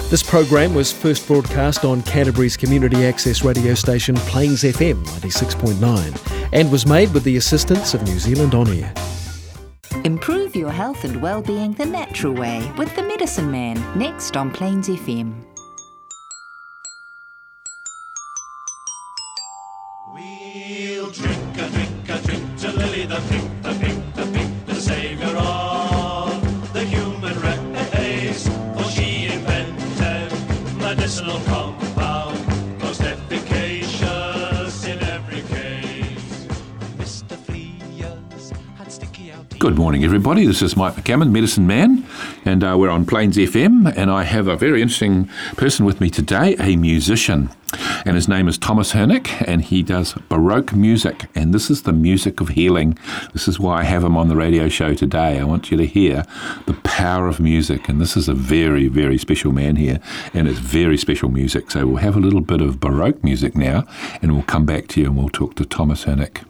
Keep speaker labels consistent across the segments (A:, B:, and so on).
A: This program was first broadcast on Canterbury's community access radio station Plains FM 96.9 and was made with the assistance of New Zealand On Air.
B: Improve your health and well-being the natural way with The Medicine Man, next on Plains FM.
C: We'll drink to Lily the pink, the saviour of the human race. For she invented medicinal compound, most efficacious in every case. Mr. Fleas had sticky out.
D: Good morning, everybody. This is Mike McCammon, Medicine Man, and we're on Plains FM, and I have a very interesting person with me today, a musician, and his name is Thomas Hernick, and he does Baroque music, and this is the music of healing. This is why I have him on the radio show today. I want you to hear the power of music, and this is a very, very special man here, and it's very special music. So we'll have a little bit of Baroque music now, and we'll come back to you and we'll talk to Thomas Hernick.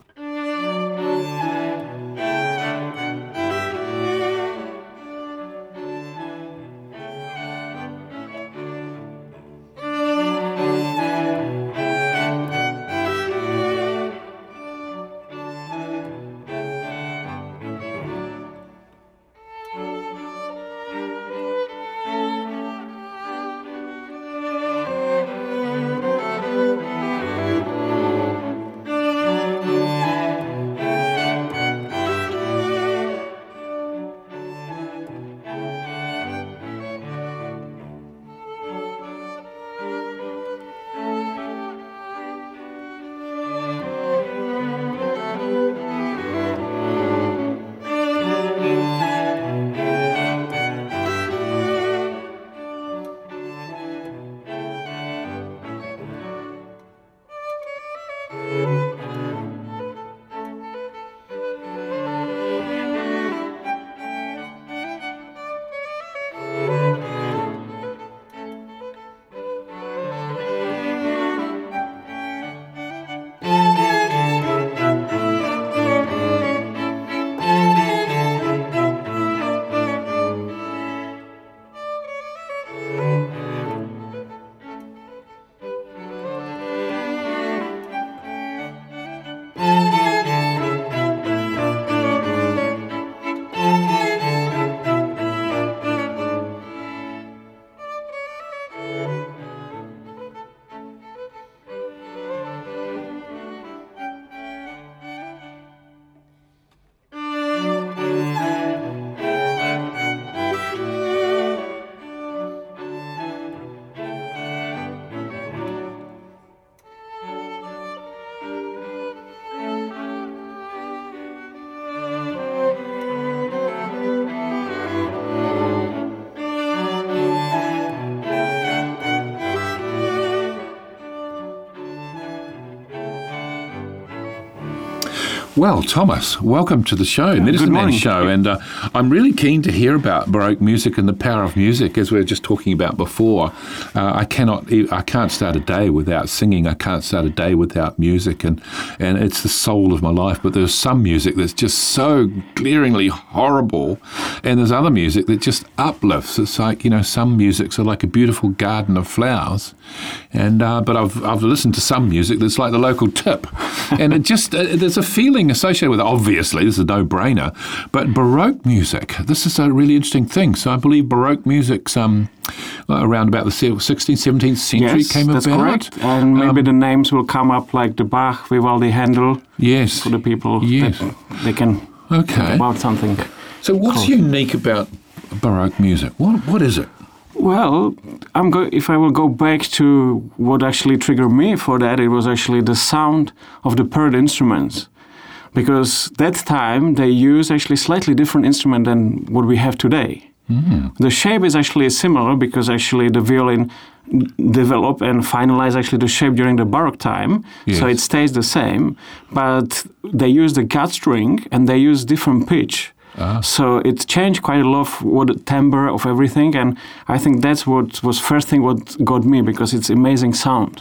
D: Well, Thomas, welcome to the show, Medicine Man Show, and I'm really keen to hear about Baroque music and the power of music, as we were just talking about before. I can't start a day without singing. I can't start a day without music, and it's the soul of my life. But there's some music that's just so glaringly horrible, and there's other music that just uplifts. It's like, some musics are like a beautiful garden of flowers, and but I've listened to some music that's like the local tip, and it just there's a feeling associated with it. Obviously, this is a no-brainer, but Baroque music, this is a really interesting thing. So I believe Baroque music's around about the 16th, 17th century came about. Yes, that's
E: correct. And maybe the names will come up like the Bach, Vivaldi, Handel.
D: Yes.
E: For the people that they can think about something.
D: So what's unique about Baroque music? What is it?
E: Well, if I will go back to what actually triggered me for that, it was actually the sound of the paired instruments. Because that time they used actually slightly different instrument than what we have today. Mm. The shape is actually similar because actually the violin developed and finalized actually the shape during the Baroque time. Yes. So it stays the same, but they use the gut string and they use different pitch. So it changed quite a lot of what timbre of everything, and I think that's what was first thing what got me, because it's amazing sound.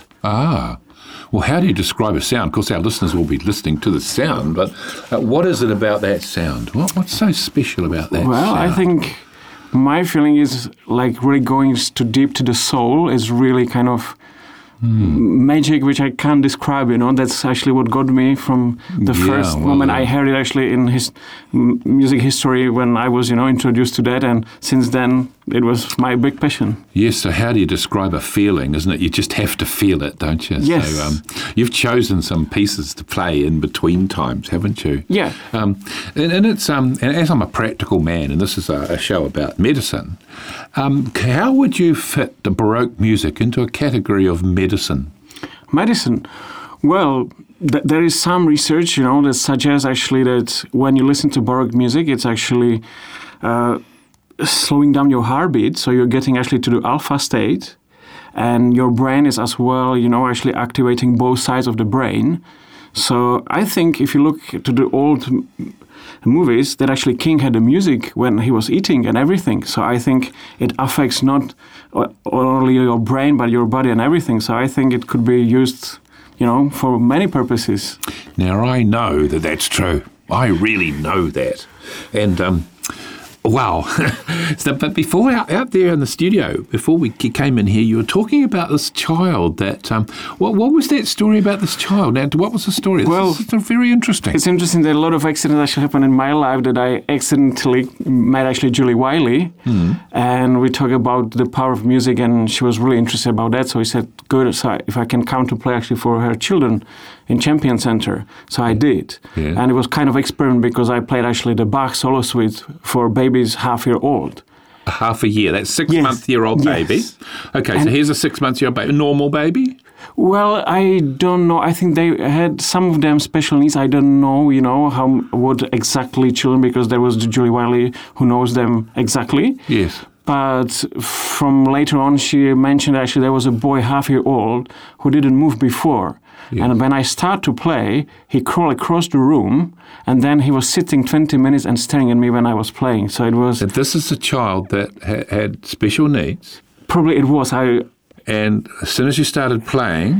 D: Well, how do you describe a sound? Of course, our listeners will be listening to the sound, but what is it about that sound? What's so special about that sound?
E: Well, I think my feeling is like really going too deep to the soul is really kind of magic, which I can't describe. That's actually what got me from the first moment I heard it actually in his music history when I was introduced to that, and since then it was my big passion.
D: Yes. So how do you describe a feeling? Isn't it? You just have to feel it, don't you?
E: Yes.
D: So you've chosen some pieces to play in between times, haven't you?
E: Yeah.
D: And it's and as I'm a practical man, and this is a show about medicine, how would you fit the Baroque music into a category of medicine?
E: Medicine. Well, there is some research, that suggests actually that when you listen to Baroque music, it's actually slowing down your heartbeat, so you're getting actually to the alpha state, and your brain is as well, actually activating both sides of the brain. So I think if you look to the old movies, that actually King had the music when he was eating and everything. So I think it affects not only your brain, but your body and everything. So I think it could be used, for many purposes.
D: Now, I know that that's true. I really know that. And, wow. But before, out there in the studio, before we came in here, you were talking about this child that, what was that story about this child? Now, what was the story?
E: Well,
D: it's very interesting.
E: It's interesting that a lot of accidents actually happened in my life, that I accidentally met actually Julie Wiley, and we talked about the power of music, and she was really interested about that, so he said, good, so if I can come to play actually for her children in Champion Center. So I did. Yeah. And it was kind of experiment because I played actually the Bach solo suite for babies half-year-old.
D: Half a year. That's 6-month-year-old baby. Okay, and so here's a 6-month-year-old baby. A normal baby?
E: Well, I don't know. I think they had some of them special needs. I don't know, what exactly children, because there was Julie Wiley who knows them exactly.
D: Yes.
E: But from later on, she mentioned actually there was a boy half-year-old who didn't move before. Yes. And when I start to play, he crawled across the room, and then he was sitting 20 minutes and staring at me when I was playing. So it was...
D: And this is a child that had special needs?
E: Probably it was.
D: And as soon as you started playing,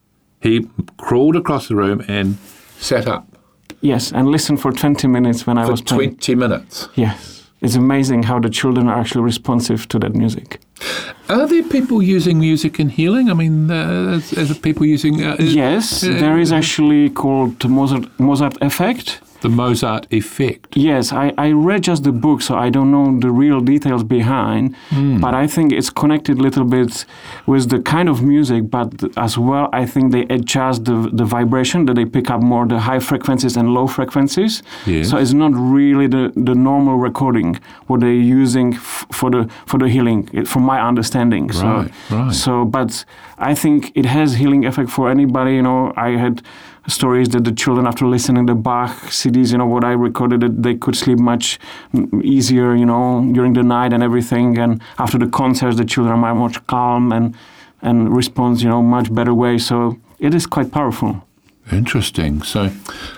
D: he crawled across the room and sat up?
E: Yes, and listened for 20 minutes when I was playing.
D: 20 minutes?
E: Yes. It's amazing how the children are actually responsive to that music.
D: Are there people using music in healing? I mean, as people using...
E: yes, there is actually called the Mozart effect.
D: The Mozart effect.
E: Yes, I read just the book, so I don't know the real details behind, but I think it's connected a little bit with the kind of music, but as well, I think they adjust the vibration, that they pick up more the high frequencies and low frequencies. Yes. So it's not really the normal recording, what they're using for the healing, from my understanding.
D: Right.
E: So, but I think it has healing effect for anybody. I had stories that the children, after listening to Bach CDs, what I recorded, that they could sleep much easier, during the night and everything. And after the concerts, the children are much calm and respond, much better way. So it is quite powerful.
D: Interesting. So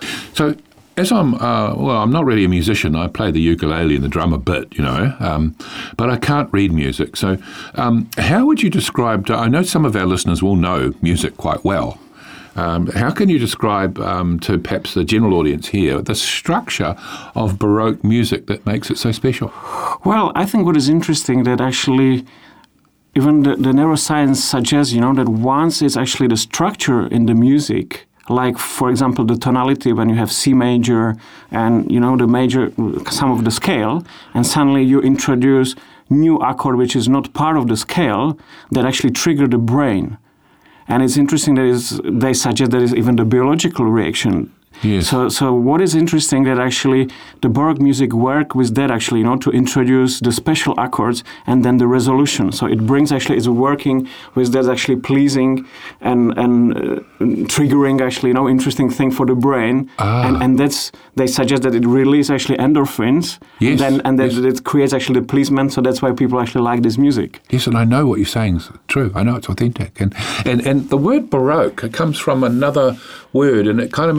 D: as I'm not really a musician. I play the ukulele and the drum a bit, but I can't read music. So how would you describe, I know some of our listeners will know music quite well. How can you describe to perhaps the general audience here the structure of Baroque music that makes it so special?
E: Well, I think what is interesting that actually even the neuroscience suggests, that once it's actually the structure in the music, like, for example, the tonality when you have C major and, the major, some of the scale, and suddenly you introduce new accord which is not part of the scale, that actually trigger the brain. And it's interesting that they suggest that it's even the biological reaction.
D: Yes.
E: So what is interesting that actually the Baroque music work with that actually, to introduce the special accords and then the resolution. So it brings actually, it's working with that actually pleasing and triggering actually, interesting thing for the brain. And that's, they suggest that it releases actually endorphins.
D: Yes.
E: And that it creates actually the pleasement. So that's why people actually like this music.
D: Yes, and I know what you're saying is true. I know it's authentic. And the word Baroque, it comes from another word, and it kind of means something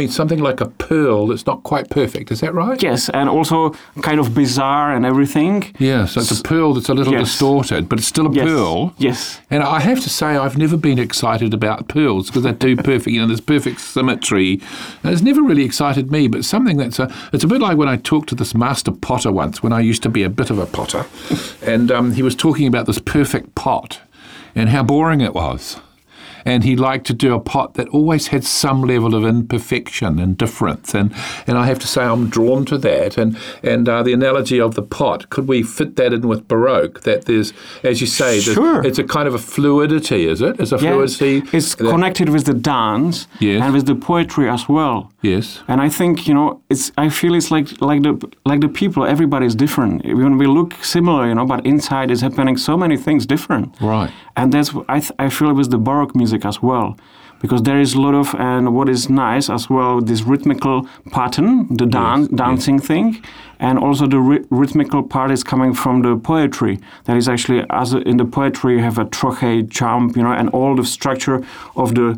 D: like a pearl that's not quite perfect. Is that right?
E: Yes, and also kind of bizarre and everything.
D: Yeah, so it's a pearl that's a little distorted, but it's still a pearl.
E: Yes.
D: And I have to say, I've never been excited about pearls because they're too perfect. There's perfect symmetry. And it's never really excited me, but something it's a bit like when I talked to this master potter once, when I used to be a bit of a potter, and he was talking about this perfect pot and how boring it was. And he liked to do a pot that always had some level of imperfection and difference. And I have to say I'm drawn to that. And the analogy of the pot, could we fit that in with Baroque? That there's, as you say, it's a kind of a fluidity, is it? It's a fluidity.
E: It's connected with the dance and with the poetry as well.
D: Yes.
E: And I think, I feel it's like the people, everybody is different. When we look similar, but inside is happening so many things different.
D: Right.
E: And that's, I feel it was the Baroque music as well, because there is a lot of, and what is nice as well, this rhythmical pattern, the dancing thing, and also the rhythmical part is coming from the poetry. That is actually, in the poetry you have a trochee, jump, and all the structure of the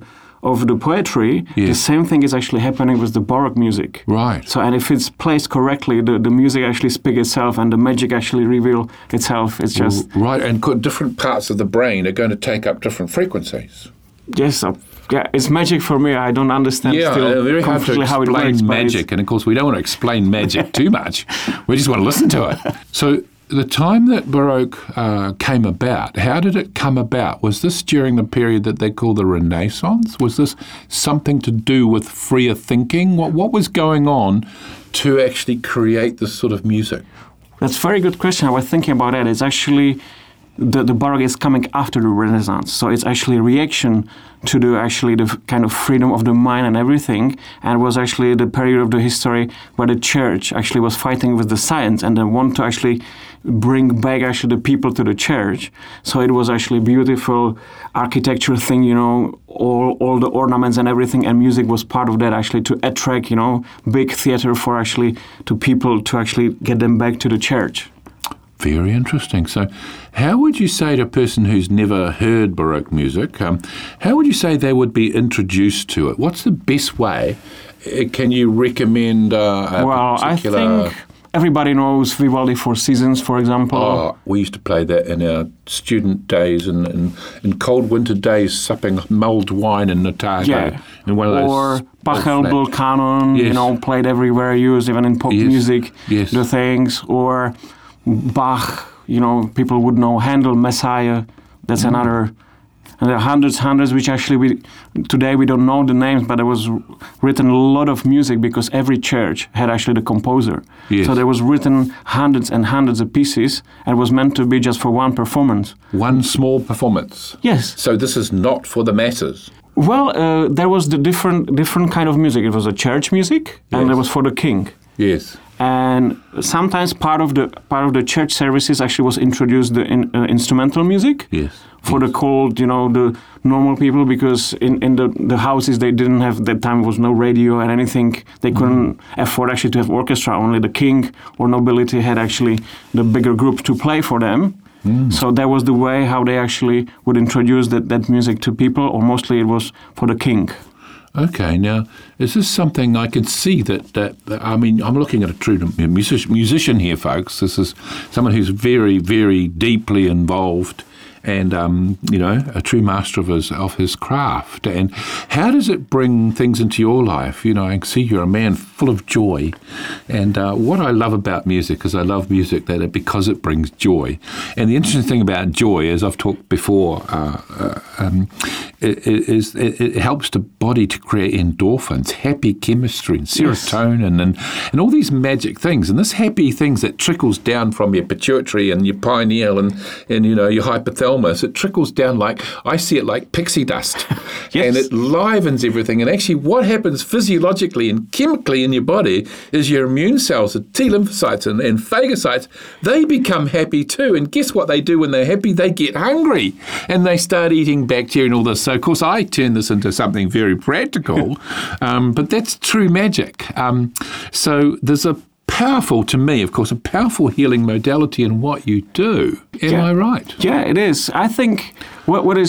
E: poetry. The same thing is actually happening with the Baroque music.
D: Right.
E: So, and if it's placed correctly, the music actually speaks itself and the magic actually reveals itself. It's just...
D: Right, and different parts of the brain are going to take up different frequencies.
E: Yes, it's magic for me. I don't understand still
D: very hard to
E: how it works.
D: Explain magic, and of course we don't want to explain magic too much. We just want to listen to it. So the time that Baroque came about, how did it come about? Was this during the period that they call the Renaissance? Was this something to do with freer thinking? What was going on to actually create this sort of music?
E: That's a very good question. I was thinking about that. It's actually... The Baroque is coming after the Renaissance, so it's actually a reaction to the kind of freedom of the mind and everything, and it was actually the period of the history where the church actually was fighting with the science and they want to actually bring back actually the people to the church. So it was actually a beautiful architecture thing, all the ornaments and everything, and music was part of that actually to attract, big theater for actually to people to actually get them back to the church.
D: Very interesting. So how would you say to a person who's never heard Baroque music, how would you say they would be introduced to it? What's the best way? Can you recommend
E: particular... I think everybody knows Vivaldi Four Seasons, for example.
D: Oh, we used to play that in our student days and in cold winter days, supping mulled wine in Otago.
E: Yeah.
D: In one of those
E: or Pachelbel canon, played everywhere, used even in pop music, the things, or... Bach, people would know Handel, Messiah. That's another. And there are hundreds which actually today we don't know the names, but there was written a lot of music because every church had actually the composer.
D: Yes.
E: So there was written hundreds and hundreds of pieces, and it was meant to be just for one performance.
D: One small performance.
E: Yes.
D: So this is not for the masses.
E: Well, there was the different kind of music. It was a church music, and there was for the king.
D: Yes.
E: And sometimes part of the church services actually was introduced the instrumental music for the cold, the normal people, because in the houses they didn't have, that time was no radio and anything. They couldn't afford actually to have orchestra. Only the king or nobility had actually the bigger group to play for them. So that was the way how they actually would introduce that music to people, or mostly it was for the king.
D: Okay, now, is this something I can see I'm looking at a true musician here, folks. This is someone who's very, very deeply involved and, a true master of his craft. And how does it bring things into your life? I can see you're a man full of joy. And what I love about music is I love music because it brings joy. And the interesting thing about joy, as I've talked before, it helps the body to create endorphins, happy chemistry, and serotonin, and all these magic things. And this happy things that trickles down from your pituitary and your pineal and your hypothalamus, it trickles down I see it like pixie dust. And it livens everything. And actually what happens physiologically and chemically in your body is your immune cells, the T lymphocytes and phagocytes, they become happy too. And guess what they do when they're happy? They get hungry and they start eating bacteria and all this. So, of course, I turn this into something very practical, but that's true magic. So there's a powerful healing modality in what you do. Am I right?
E: Yeah, it is. I think what is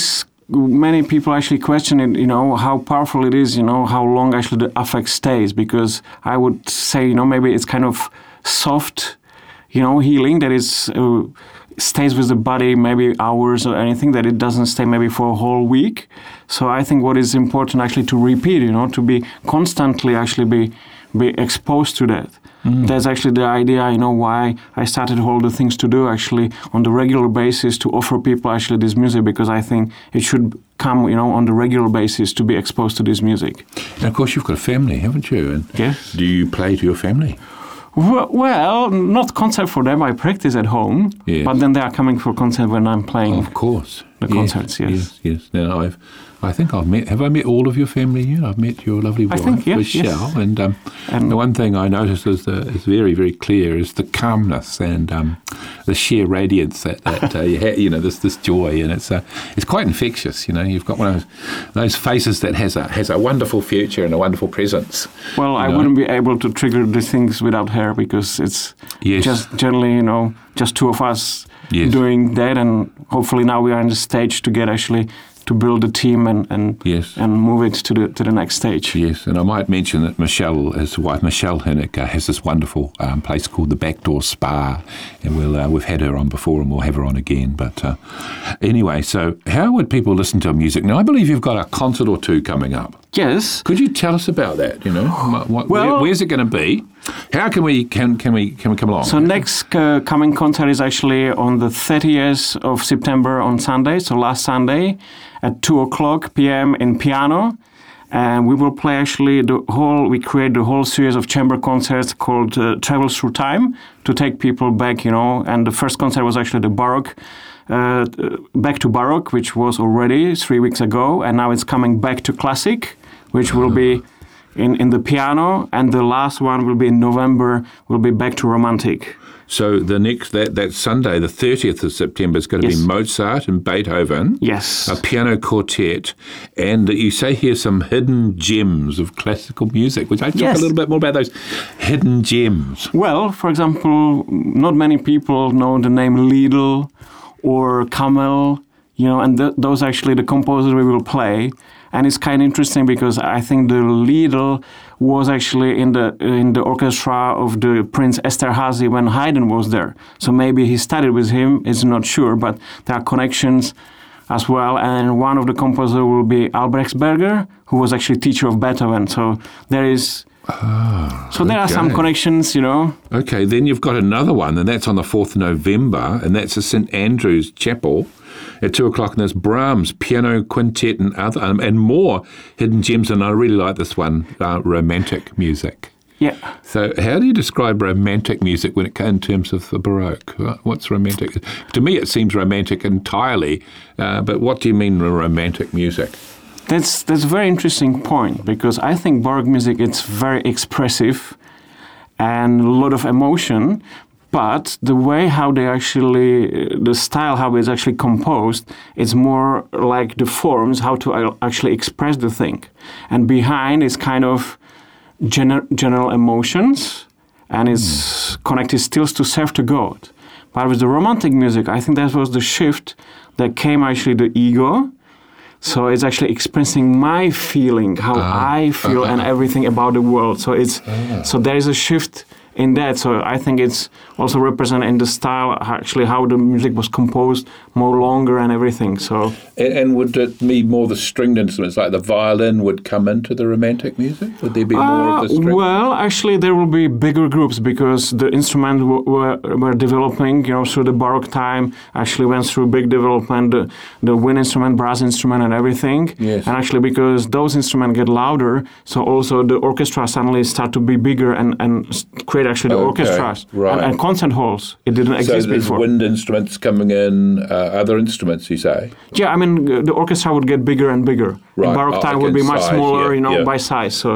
E: many people actually question it, how powerful it is, how long actually the affect stays, because I would say, maybe it's kind of soft, healing that is stays with the body maybe hours or anything, that it doesn't stay maybe for a whole week. So I think what is important actually to repeat, to be constantly actually be exposed to that. That's actually the idea, why I started all the things to do actually on the regular basis to offer people actually this music, because I think it should come, on the regular basis to be exposed to this music.
D: And of course you've got a family, haven't you? And
E: yes.
D: Do you play to your family?
E: Well, not concert for them. I practice at home, but then they are coming for concert when I'm playing.
D: Of course,
E: the concerts. Yes.
D: Now I think I've met. Have I met all of your family yet? I've met your lovely wife, Michelle, yes. And the one thing I noticed is very, very clear is the calmness and the sheer radiance that you have, this joy, and it's quite infectious. You've got one of those faces that has a wonderful future and a wonderful presence.
E: Well, I wouldn't be able to trigger these things without her, because it's just generally, just two of us doing that, and hopefully now we are in the stage to get actually to build a team and move it to the next stage.
D: Yes, and I might mention that Michelle, his wife Michelle Hennick, has this wonderful place called the Backdoor Spa, and we've had her on before and we'll have her on again. But anyway, so how would people listen to music? Now, I believe you've got a concert or two coming up.
E: Yes.
D: Could you tell us about that? Where's it going to be? How can we come along?
E: So next coming concert is actually on the 30th of September on Sunday, so last Sunday at 2:00 p.m. in Piano. And we will play actually we create the whole series of chamber concerts called Travel Through Time to take people back, and the first concert was actually the Baroque, Back to Baroque, which was already 3 weeks ago, and now it's coming back to Classic, which will be in the piano, and the last one will be in November, will be Back to Romantic.
D: So the next that Sunday, the 30th of September, is going to be Mozart and Beethoven.
E: Yes.
D: A piano quartet. And you say here some hidden gems of classical music. Would I talk a little bit more about those hidden gems?
E: Well, for example, not many people know the name Liedl or Kamel, and those are actually the composers we will play. And it's kind of interesting because I think the Liedl was actually in the orchestra of the Prince Esterházy when Haydn was there. So maybe he studied with him, it's not sure, but there are connections as well. And one of the composers will be Albrechtsberger, who was actually teacher of Beethoven. So there is... there are some connections,
D: Okay, then you've got another one, and that's on the 4th of November, and that's the St. Andrew's Chapel at 2:00, and there's Brahms, piano quintet, and other and more hidden gems, and I really like this one, romantic music.
E: Yeah.
D: So how do you describe romantic music in terms of the Baroque? What's romantic? To me, it seems romantic entirely, but what do you mean romantic music?
E: That's a very interesting point, because I think Baroque music, it's very expressive and a lot of emotion, but the way how the style how it's actually composed, it's more like the forms, how to actually express the thing. And behind is kind of general emotions, and it's connected still to serve to God. But with the romantic music, I think that was the shift that came actually the ego. So it's actually expressing my feeling, how I feel and everything about the world. So so there is a shift in that. So I think it's also represented in the style, actually how the music was composed, more longer and everything. So
D: and would it be more the stringed instruments, like the violin would come into the romantic music? Would there be more of the string?
E: Well, actually there will be bigger groups, because the instruments were developing, through the Baroque time, actually went through big development, the wind instrument, brass instrument and everything.
D: Yes.
E: And actually because those instruments get louder, so also the orchestra suddenly start to be bigger and create actually the orchestras and concert halls. It didn't exist before.
D: So there's wind instruments coming in, other instruments, you say?
E: Yeah, I mean, the orchestra would get bigger and bigger.
D: Right.
E: In Baroque time would be much smaller, by size. So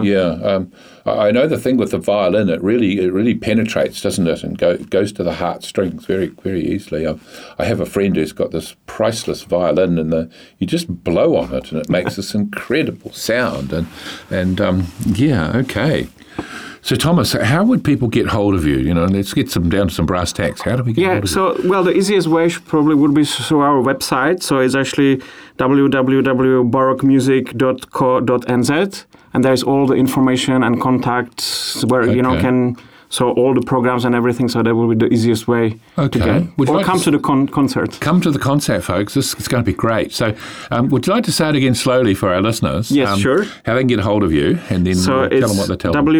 D: I know the thing with the violin, it really penetrates, doesn't it, and goes to the heartstrings very, very easily. I have a friend who's got this priceless violin, and you just blow on it, and it makes this incredible sound. Okay. So, Thomas, how would people get hold of you? You know, let's get down to some brass tacks. How do we get hold of you?
E: Well, the easiest way probably would be through our website. So it's actually www.baroquemusic.co.nz, and there's all the information and contacts where, so all the programs and everything, so that will be the easiest way to get. Come to the concert.
D: Come to the concert, folks. It's going to be great. So would you like to say it again slowly for our listeners?
E: Yes, sure.
D: How they can get hold of you, and then tell them what they tell them.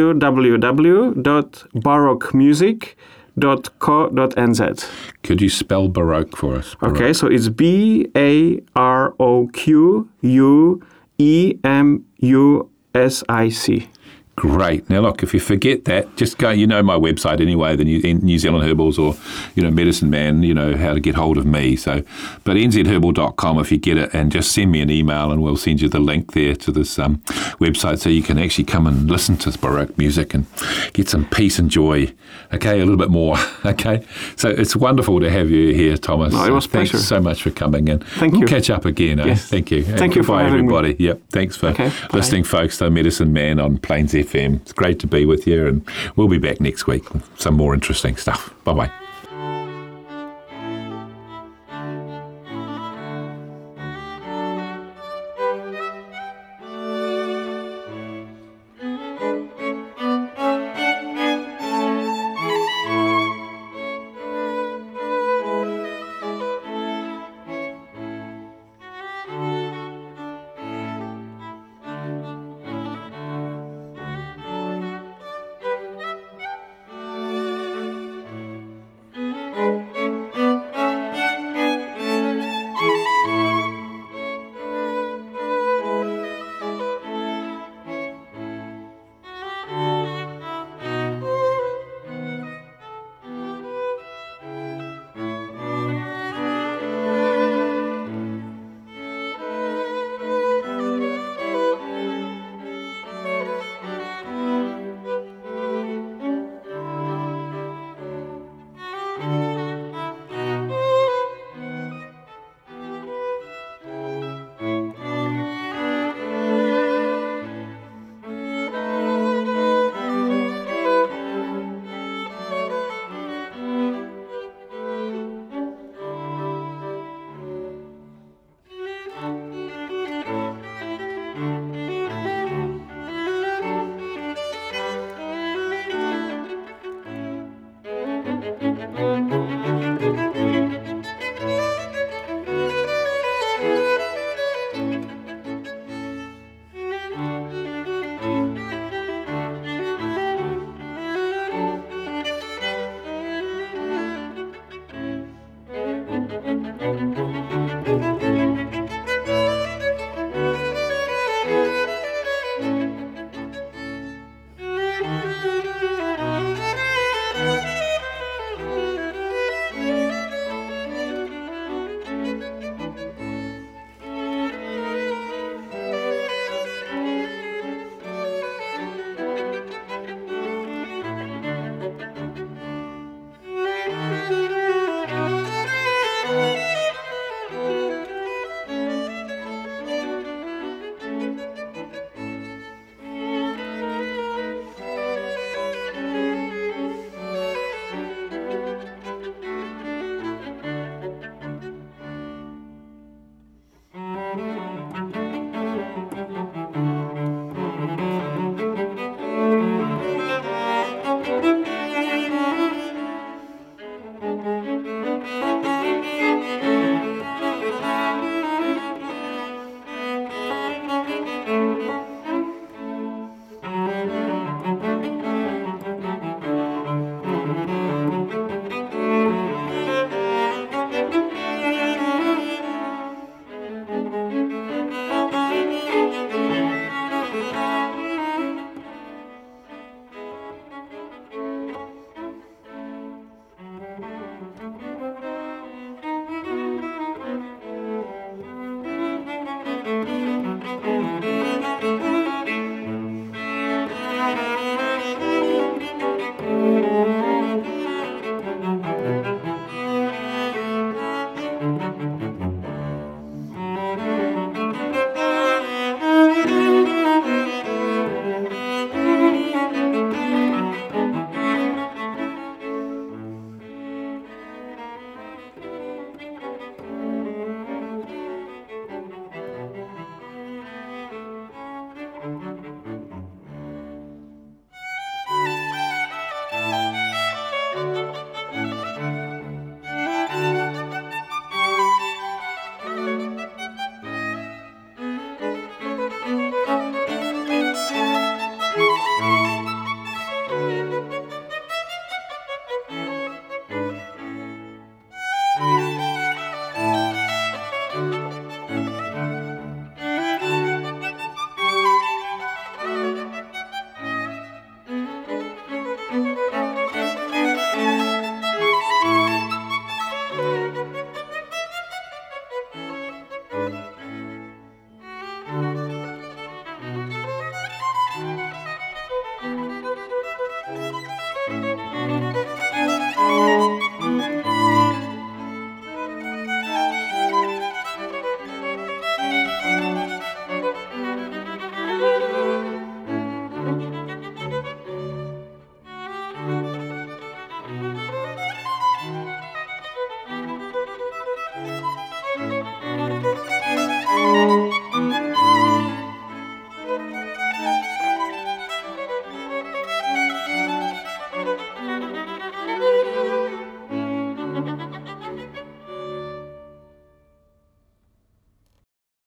E: www.baroquemusic.co.nz.
D: Could you spell Baroque for us? Baroque.
E: Okay, so it's BAROQUEMUSIC.
D: Great. Now, look, if you forget that, just go, my website anyway, the New Zealand Herbals or, Medicine Man, how to get hold of me. So, but nzherbal.com if you get it, and just send me an email and we'll send you the link there to this website so you can actually come and listen to Baroque music and get some peace and joy, okay, a little bit more, okay? So it's wonderful to have you here, Thomas.
E: No, it was a pleasure.
D: Thanks so much for coming in.
E: Thank you.
D: We'll catch up again, eh?
E: Yes.
D: Thank you.
E: Thank you for having
D: everybody.
E: me.
D: Yep. Thanks for listening, folks, to Medicine Man on Plains FM. It's great to be with you, and we'll be back next week with some more interesting stuff. Bye-bye.